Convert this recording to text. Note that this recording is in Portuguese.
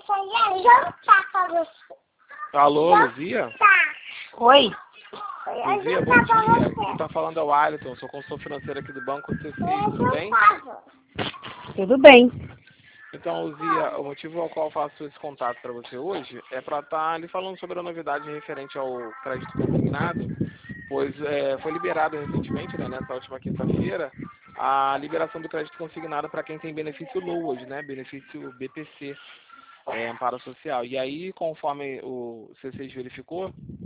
Isso aí é jantar pra você. Alô, Luzia? Oi. Luzia, bom dia. Quem tá falando é o Alisson, sou consultor financeiro aqui do Banco C6, tudo bem? Tudo bem. Então, Luzia, o motivo ao qual eu faço esse contato para você hoje é para estar lhe falando sobre a novidade referente ao crédito consignado, pois foi liberado recentemente, né, nessa última quinta-feira, a liberação do crédito consignado para quem tem benefício LOAS, né, benefício BPC, Amparo Social. E aí, conforme o C6 verificou,